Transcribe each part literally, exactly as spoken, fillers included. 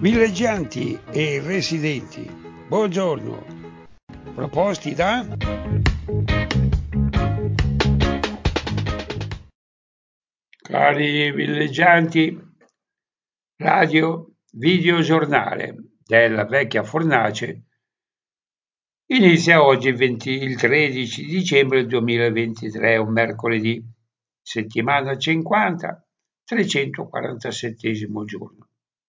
Villeggianti e residenti, buongiorno. Proposti da cari villeggianti, radio videogiornale della vecchia fornace inizia oggi il, venti, il tredici dicembre duemilaventitré, un mercoledì, settimana cinquanta, trecentoquarantasettesimo giorno.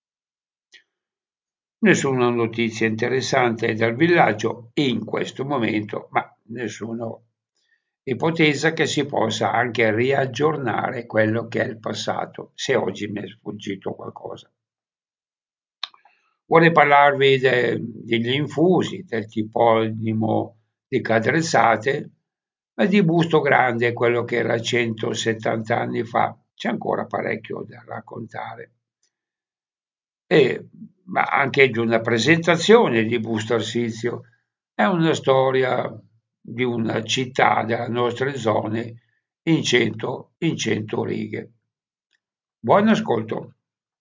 Nessuna notizia interessante dal villaggio in questo momento, ma nessuno ipotezza che si possa anche riaggiornare quello che è il passato, se oggi mi è sfuggito qualcosa. Vorrei parlarvi de, degli infusi, del toponimo di Cadrezzate e di Busto Grande, quello che era centosettanta anni fa. C'è ancora parecchio da raccontare. E, ma anche di una presentazione di Busto Arsizio. È una storia di una città delle nostre zone in cento, in cento righe. Buon ascolto.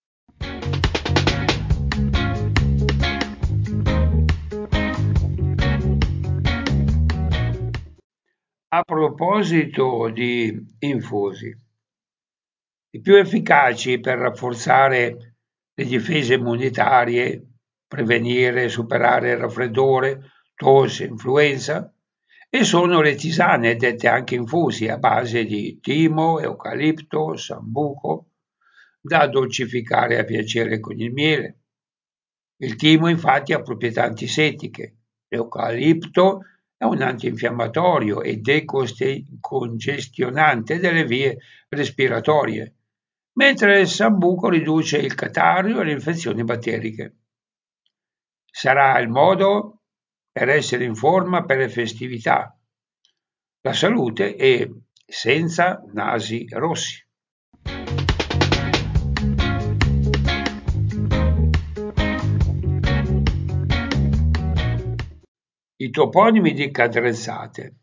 A proposito di infusi, i più efficaci per rafforzare le difese immunitarie, prevenire e superare il raffreddore, tosse, influenza, e sono le tisane, dette anche infusi, a base di timo, eucalipto, sambuco, da dolcificare a piacere con il miele. Il timo infatti ha proprietà antisettiche, l'eucalipto è un antinfiammatorio e decongestionante delle vie respiratorie, mentre il sambuco riduce il catarro e le infezioni batteriche. Sarà il modo per essere in forma per le festività, la salute e senza nasi rossi. I toponimi di Cadrezzate.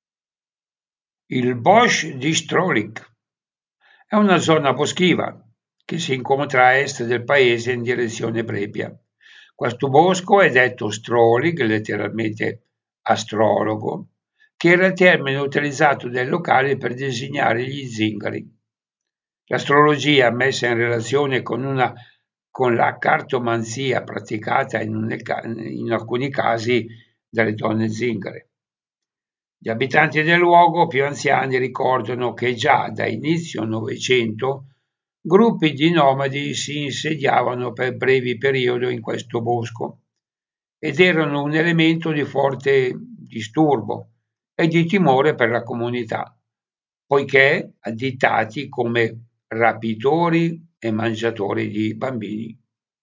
Il Bosch di Strolik è una zona boschiva che si incontra a est del paese in direzione Prepia. Questo bosco è detto Strolik, letteralmente astrologo, che era il termine utilizzato dai locali per designare gli zingari. L'astrologia messa in relazione con, una, con la cartomanzia praticata in, un, in alcuni casi dalle donne zingare. Gli abitanti del luogo più anziani ricordano che già da inizio Novecento gruppi di nomadi si insediavano per brevi periodi in questo bosco ed erano un elemento di forte disturbo e di timore per la comunità, poiché additati come rapitori e mangiatori di bambini.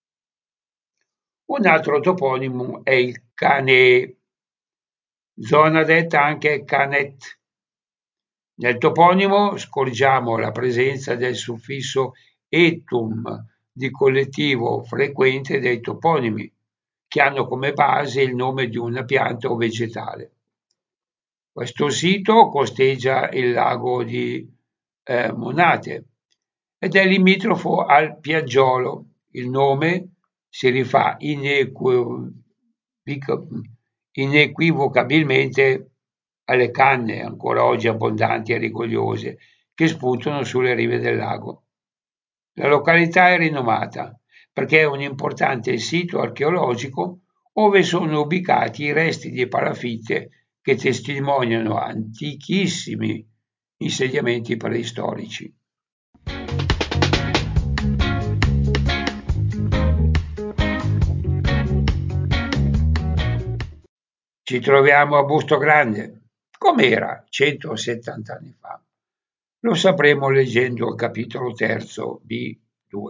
Un altro toponimo è il Canee, zona detta anche Canet. Nel toponimo scorgiamo la presenza del suffisso etum di collettivo frequente dei toponimi, che hanno come base il nome di una pianta o vegetale. Questo sito costeggia il lago di eh, Monate ed è limitrofo al Piaggiolo. Il nome si rifà inequivoc- inequivocabilmente alle canne, ancora oggi abbondanti e rigogliose, che spuntano sulle rive del lago. La località è rinomata perché è un importante sito archeologico dove sono ubicati i resti di palafitte che testimoniano antichissimi insediamenti preistorici. Ci troviamo a Busto Grande, com'era centosettanta anni fa. Lo sapremo leggendo il capitolo terzo B due.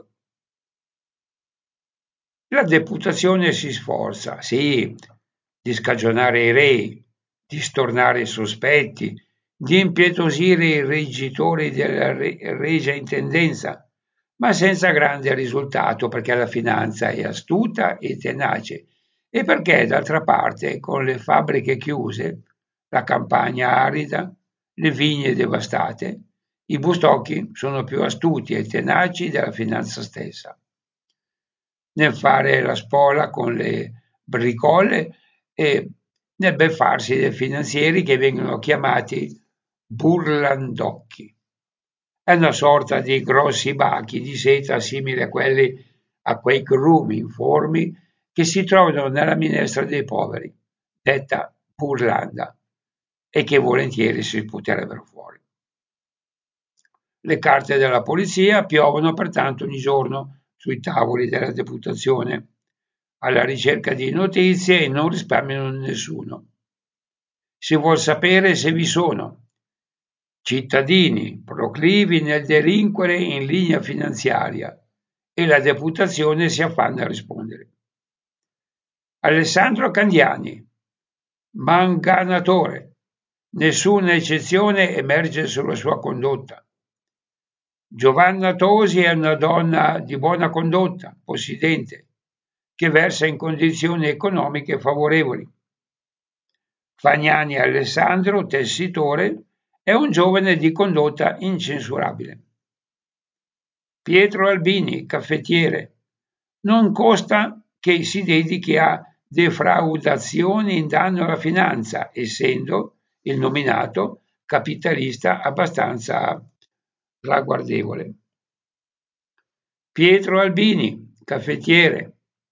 La deputazione si sforza, sì, di scagionare i rei, di stornare i sospetti, di impietosire i reggitori della regia intendenza, ma senza grande risultato perché la finanza è astuta e tenace e perché d'altra parte con le fabbriche chiuse, la campagna arida, le vigne devastate, i bustocchi sono più astuti e tenaci della finanza stessa. nel fare la spola con le bricole e nel beffarsi dei finanzieri che vengono chiamati burlandocchi. È una sorta di grossi bachi di seta simili a quelli a quei grumi informi che si trovano nella minestra dei poveri, detta burlanda, e che volentieri si sputerebbero fuori. Le carte della polizia piovono pertanto ogni giorno sui tavoli della deputazione, alla ricerca di notizie e non risparmiano nessuno. Si vuol sapere se vi sono cittadini proclivi nel delinquere in linea finanziaria e la deputazione si affanna a rispondere. Alessandro Candiani, manganatore, nessuna eccezione emerge sulla sua condotta. Giovanna Tosi è una donna di buona condotta, possidente, che versa in condizioni economiche favorevoli. Fagnani Alessandro, tessitore, è un giovane di condotta incensurabile. Pietro Albini, caffettiere, non costa che si dedichi a defraudazioni in danno alla finanza, essendo il nominato capitalista abbastanza ragguardevole. Pietro Albini, caffettiere.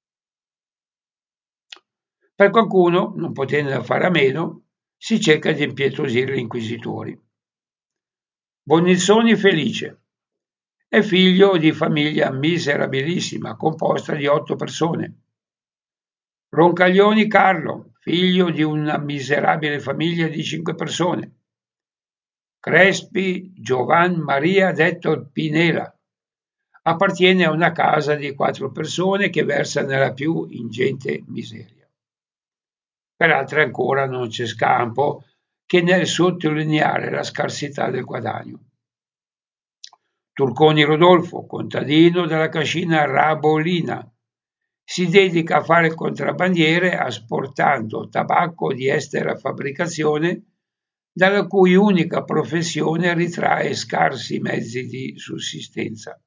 Per qualcuno, non potendo fare a meno, si cerca di impietosire gli inquisitori. Bonizzoni Felice è figlio di famiglia miserabilissima, composta di otto persone. Roncaglioni Carlo, figlio di una miserabile famiglia di cinque persone. Crespi Giovan Maria detto Pinela appartiene a una casa di quattro persone che versa nella più ingente miseria. Per altre ancora non c'è scampo che nel sottolineare la scarsità del guadagno. Turconi Rodolfo, contadino della cascina Rabolina, si dedica a fare il contrabbandiere asportando tabacco di estera fabbricazione, dalla cui unica professione ritrae scarsi mezzi di sussistenza.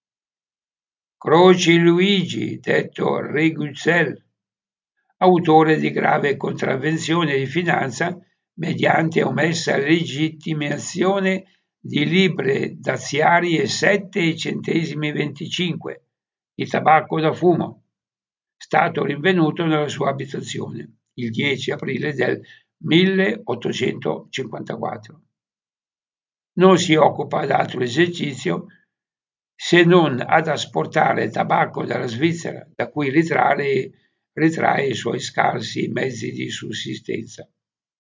Croci Luigi, detto Reguzel, autore di grave contravvenzione di finanza mediante omessa legittimazione di libbre daziarie sette centesimi venticinque di tabacco da fumo, stato rinvenuto nella sua abitazione il dieci aprile del milleottocentocinquantaquattro. Non si occupa d'altro esercizio se non ad asportare tabacco dalla Svizzera, da cui ritrae, ritrae i suoi scarsi mezzi di sussistenza.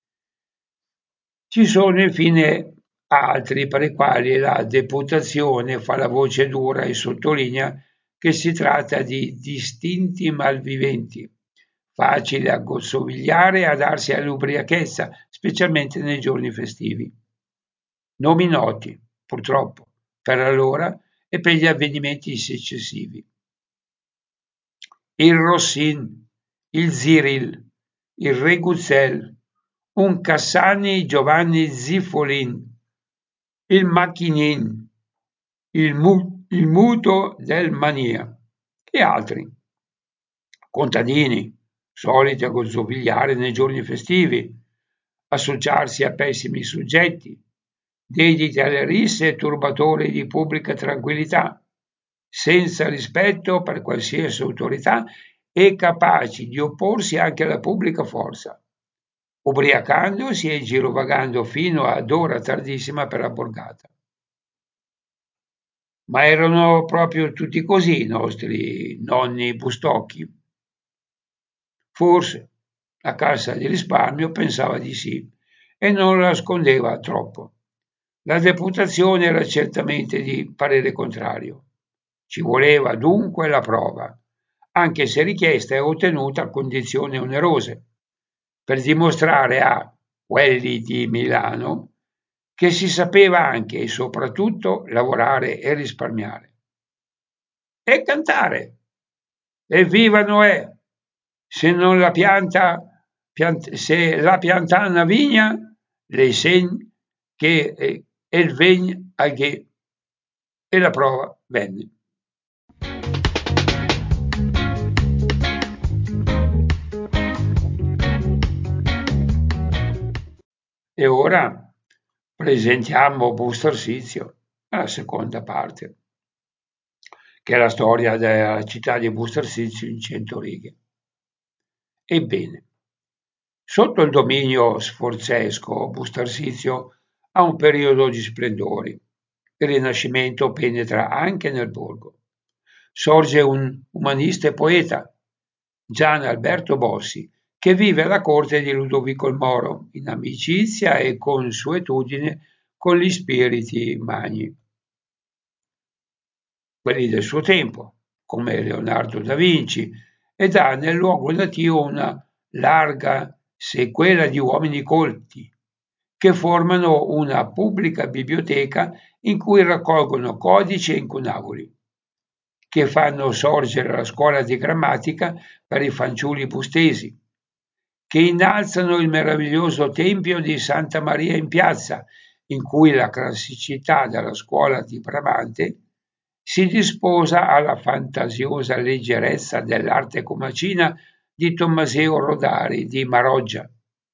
Ci sono infine altri per i quali la deputazione fa la voce dura e sottolinea che si tratta di distinti malviventi, facili a gossovigliare e a darsi all'ubriachezza, specialmente nei giorni festivi. Nomi noti, purtroppo, per allora e per gli avvenimenti successivi. Il Rossin, il Ziril, il Reguzel, un Cassani Giovanni Ziffolin, il Macchinin, il, mu- il Muto del Mania e altri. Contadini, soliti a gozzovigliare nei giorni festivi, associarsi a pessimi soggetti, dediti alle risse e turbatori di pubblica tranquillità, senza rispetto per qualsiasi autorità e capaci di opporsi anche alla pubblica forza, ubriacandosi e girovagando fino ad ora tardissima per la borgata. Ma erano proprio tutti così i nostri nonni bustocchi? Forse la Cassa di risparmio pensava di sì e non la nascondeva troppo. La deputazione era certamente di parere contrario. Ci voleva dunque la prova, anche se richiesta e ottenuta a condizioni onerose, per dimostrare a quelli di Milano che si sapeva anche e soprattutto lavorare e risparmiare. E cantare. Evviva Noè! Se non la pianta, piant, se la pianta una vigna, le segni che eh, il vegn al che e la prova venne. E ora presentiamo Bustorsizio, alla seconda parte, che è la storia della città di Bustorsizio in cento righe. Ebbene, sotto il dominio sforzesco, Bustorsizio ha un periodo di splendori. Il Rinascimento penetra anche nel borgo. Sorge un umanista e poeta, Gian Alberto Bossi, che vive alla corte di Ludovico il Moro, in amicizia e consuetudine con gli spiriti magni, quelli del suo tempo, come Leonardo da Vinci, ed ha nel luogo natio una larga sequela di uomini colti, che formano una pubblica biblioteca in cui raccolgono codici e incunaboli, che fanno sorgere la scuola di grammatica per i fanciulli bustesi, che innalzano il meraviglioso tempio di Santa Maria in Piazza, in cui la classicità della scuola di Bramante si disposa alla fantasiosa leggerezza dell'arte comacina di Tommaseo Rodari di Maroggia.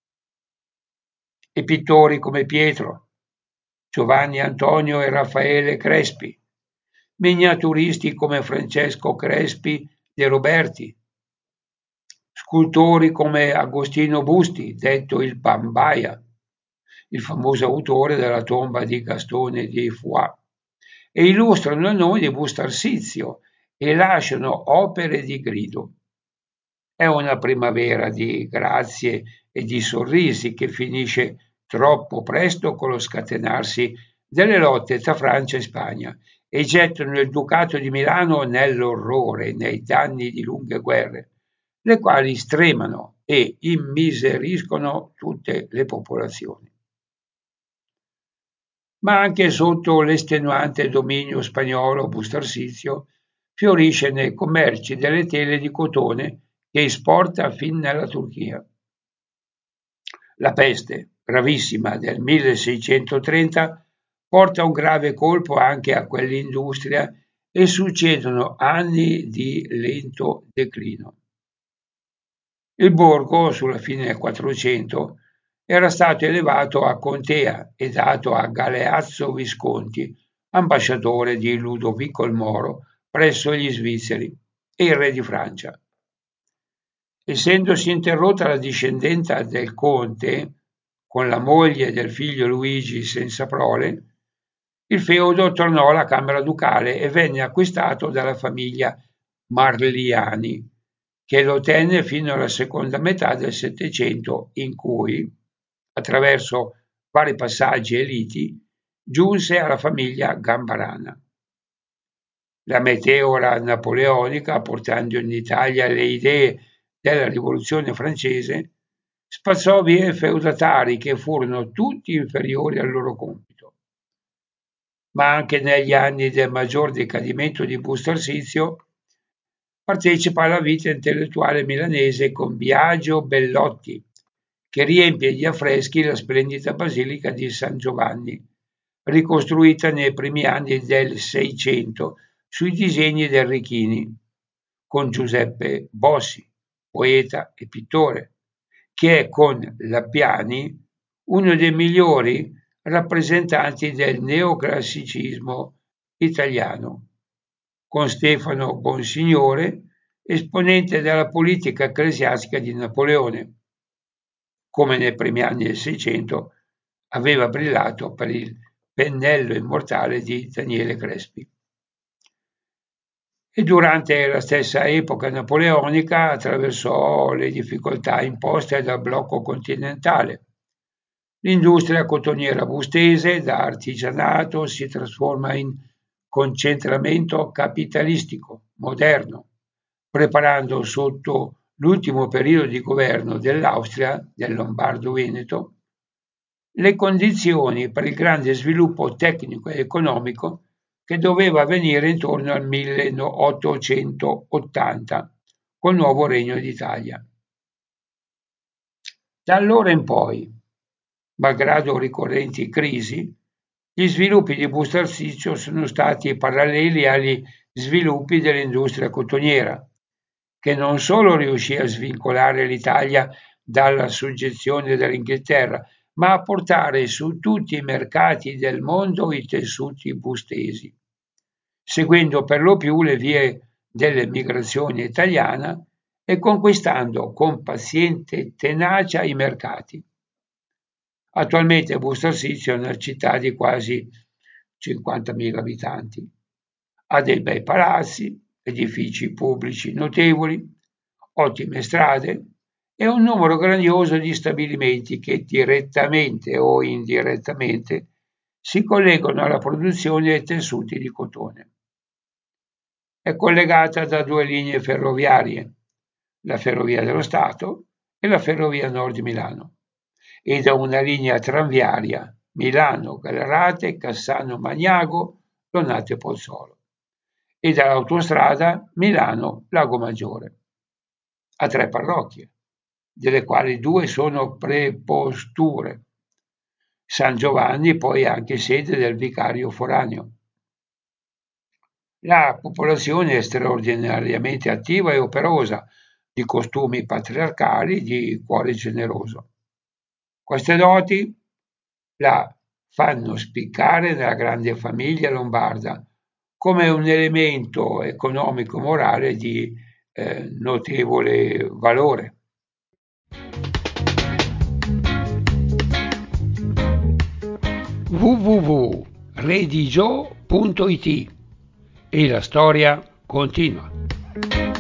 E pittori come Pietro, Giovanni Antonio e Raffaele Crespi, miniaturisti come Francesco Crespi de Roberti, scultori come Agostino Busti, detto il Bambaia, il famoso autore della tomba di Gastone di Foix, e illustrano il nome di Bustorsizio e lasciano opere di grido. È una primavera di grazie e di sorrisi che finisce troppo presto con lo scatenarsi delle lotte tra Francia e Spagna e gettano il Ducato di Milano nell'orrore, nei danni di lunghe guerre, le quali stremano e immiseriscono tutte le popolazioni. Ma anche sotto l'estenuante dominio spagnolo Bustorsizio fiorisce nei commerci delle tele di cotone che esporta fin nella Turchia. La peste, gravissima, del milleseicentotrenta porta un grave colpo anche a quell'industria e succedono anni di lento declino. Il borgo, sulla fine del Quattrocento, era stato elevato a contea e dato a Galeazzo Visconti, ambasciatore di Ludovico il Moro presso gli svizzeri e il re di Francia. Essendosi interrotta la discendenza del conte con la moglie del figlio Luigi senza prole, il feudo tornò alla Camera Ducale e venne acquistato dalla famiglia Marliani, che lo tenne fino alla seconda metà del Settecento, in cui, attraverso vari passaggi e liti, giunse alla famiglia Gambarana. La meteora napoleonica, portando in Italia le idee della rivoluzione francese, spazzò via i feudatari che furono tutti inferiori al loro compito. Ma anche negli anni del maggior decadimento di Bustorsizio partecipa alla vita intellettuale milanese con Biagio Bellotti, che riempie di affreschi la splendida basilica di San Giovanni, ricostruita nei primi anni del Seicento sui disegni di Arrichini, con Giuseppe Bossi, poeta e pittore, che è con Lappiani uno dei migliori rappresentanti del neoclassicismo italiano, con Stefano Bonsignore, esponente della politica ecclesiastica di Napoleone, come nei primi anni del Seicento aveva brillato per il pennello immortale di Daniele Crespi. E durante la stessa epoca napoleonica attraversò le difficoltà imposte dal blocco continentale. L'industria cotoniera bustese, da artigianato, si trasforma in concentramento capitalistico moderno, preparando sotto l'ultimo periodo di governo dell'Austria, del Lombardo-Veneto, le condizioni per il grande sviluppo tecnico e economico che doveva avvenire intorno al milleottocentottanta col nuovo Regno d'Italia. Da allora in poi, malgrado ricorrenti crisi, gli sviluppi di Bustorsizio sono stati paralleli agli sviluppi dell'industria cotoniera, che non solo riuscì a svincolare l'Italia dalla suggezione dell'Inghilterra, ma a portare su tutti i mercati del mondo i tessuti bustesi, seguendo per lo più le vie dell'emigrazione italiana e conquistando con paziente tenacia i mercati. Attualmente Busto Arsizio è una città di quasi cinquantamila abitanti. Ha dei bei palazzi, edifici pubblici notevoli, ottime strade e un numero grandioso di stabilimenti che direttamente o indirettamente si collegano alla produzione dei tessuti di cotone. È collegata da due linee ferroviarie, la Ferrovia dello Stato e la Ferrovia Nord di Milano, e da una linea tranviaria Milano-Gallarate, Cassano-Magnago, Lonate-Pozzolo, e dall'autostrada Milano-Lago Maggiore. Ha tre parrocchie, delle quali due sono preposture. San Giovanni poi è anche sede del vicario foraneo. La popolazione è straordinariamente attiva e operosa, di costumi patriarcali, di cuore generoso. Queste doti la fanno spiccare nella grande famiglia lombarda come un elemento economico-morale di eh, notevole valore. w w w punto redigio punto it E la storia continua.